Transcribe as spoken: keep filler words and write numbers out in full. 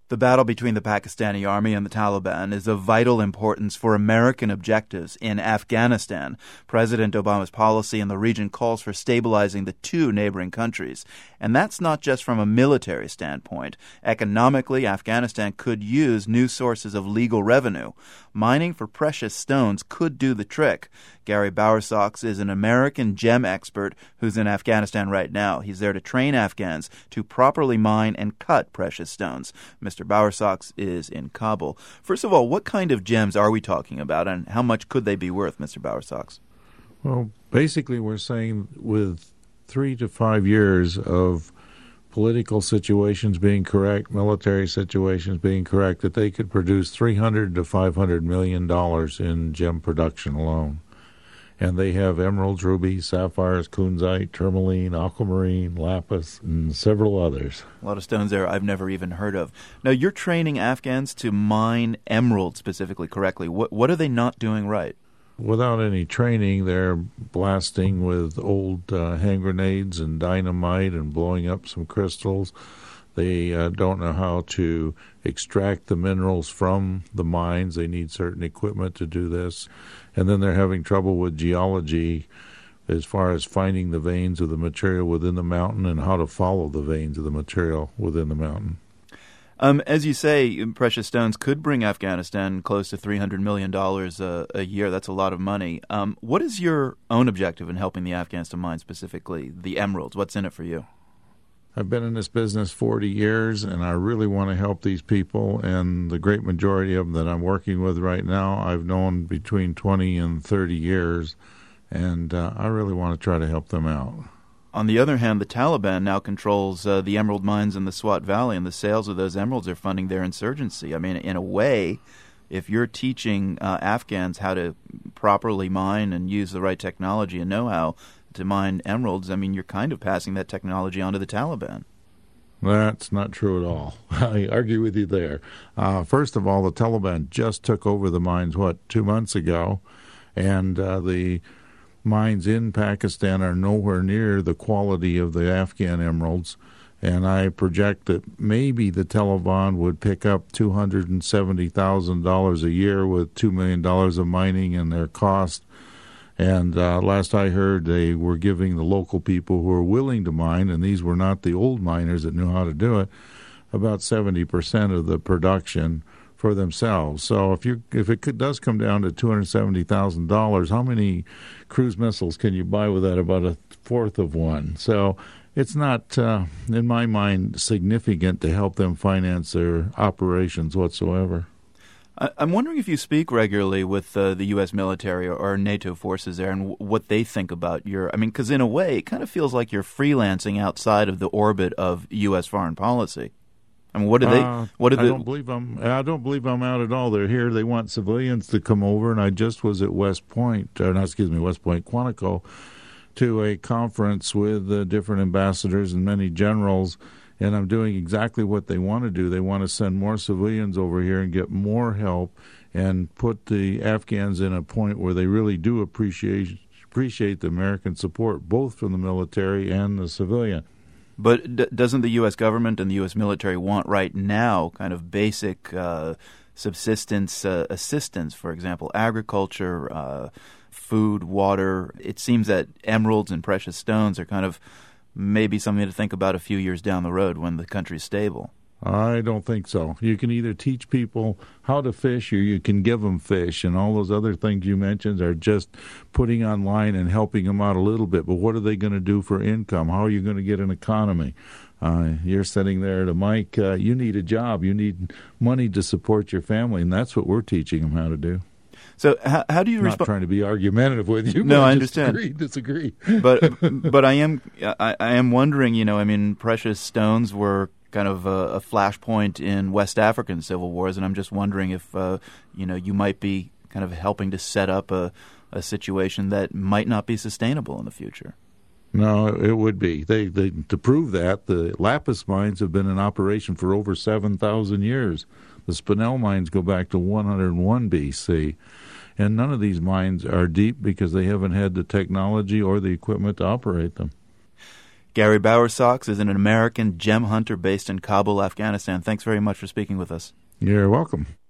The battle between the Pakistani army and the Taliban is of vital importance for American objectives in Afghanistan. President Obama's policy in the region calls for stabilizing the two neighboring countries. And that's not just from a military standpoint. Economically, Afghanistan could use new sources of legal revenue. Mining for precious stones could do the trick. Gary Bowersox is an American gem expert who's in Afghanistan right now. He's there to train Afghans to properly mine and cut precious stones. Mister Bowersox is in Kabul. First of all, what kind of gems are we talking about, and how much could they be worth, Mister Bowersox? Well, basically we're saying with three to five years of political situations being correct, military situations being correct, that they could produce three hundred to five hundred million dollars in gem production alone. And they have emeralds, rubies, sapphires, kunzite, tourmaline, aquamarine, lapis, and several others. A lot of stones there I've never even heard of. Now, you're training Afghans to mine emerald specifically correctly. What, what are they not doing right? Without any training, they're blasting with old uh, hand grenades and dynamite and blowing up some crystals. They uh, don't know how to extract the minerals from the mines. They need certain equipment to do this. And then they're having trouble with geology as far as finding the veins of the material within the mountain and how to follow the veins of the material within the mountain. Um, as you say, precious stones could bring Afghanistan close to three hundred million dollars a, a year. That's a lot of money. Um, what is your own objective in helping the Afghans to mine specifically the emeralds? What's in it for you? I've been in this business forty years, and I really want to help these people, and the great majority of them that I'm working with right now, I've known between twenty and thirty years, and uh, I really want to try to help them out. On the other hand, the Taliban now controls uh, the emerald mines in the Swat Valley, and the sales of those emeralds are funding their insurgency. I mean, in a way, if you're teaching uh, Afghans how to properly mine and use the right technology and know-how to mine emeralds, I mean, you're kind of passing that technology on to the Taliban. That's not true at all. I argue with you there. Uh, first of all, the Taliban just took over the mines, what, two months ago, and uh, the mines in Pakistan are nowhere near the quality of the Afghan emeralds, and I project that maybe the Taliban would pick up two hundred seventy thousand dollars a year with two million dollars of mining and their cost. And uh, last I heard, they were giving the local people who were willing to mine, and these were not the old miners that knew how to do it, about seventy percent of the production for themselves. So if you if it could, does come down to two hundred seventy thousand dollars, how many cruise missiles can you buy with that? About a fourth of one. So it's not, uh, in my mind, significant to help them finance their operations whatsoever. I'm wondering if you speak regularly with uh, the U S military or, or NATO forces there and w- what they think about your, I mean, because in a way, it kind of feels like you're freelancing outside of the orbit of U S foreign policy. I mean, what do they, uh, what do I they... don't believe I'm, I don't believe I'm out at all. They're here. They want civilians to come over, and I just was at West Point, or not, excuse me, West Point, Quantico, to a conference with uh, different ambassadors and many generals, and I'm doing exactly what they want to do. They want to send more civilians over here and get more help and put the Afghans in a point where they really do appreciate appreciate the American support, both from the military and the civilian. But d- doesn't the U S government and the U S military want right now kind of basic uh, subsistence uh, assistance, for example, agriculture, uh, food, water? It seems that emeralds and precious stones are kind of maybe something to think about a few years down the road when the country's stable. I don't think so. You can either teach people how to fish or you can give them fish, and all those other things you mentioned are just putting online and helping them out a little bit. But what are they going to do for income? How are you going to get an economy? Uh, you're sitting there to Mike, uh, you need a job. You need money to support your family, and that's what we're teaching them how to do. So how, how do you respond? Not trying to be argumentative with you. No, but I understand. Disagree, disagree. but but I am I, I am wondering. You know, I mean, precious stones were kind of a, a flashpoint in West African civil wars, and I'm just wondering if uh, you know you might be kind of helping to set up a, a situation that might not be sustainable in the future. No, it would be. They, they to prove that, the lapis mines have been in operation for over seven thousand years. The Spinel mines go back to one hundred one B C, and none of these mines are deep because they haven't had the technology or the equipment to operate them. Gary Bowersox is an American gem hunter based in Kabul, Afghanistan. Thanks very much for speaking with us. You're welcome.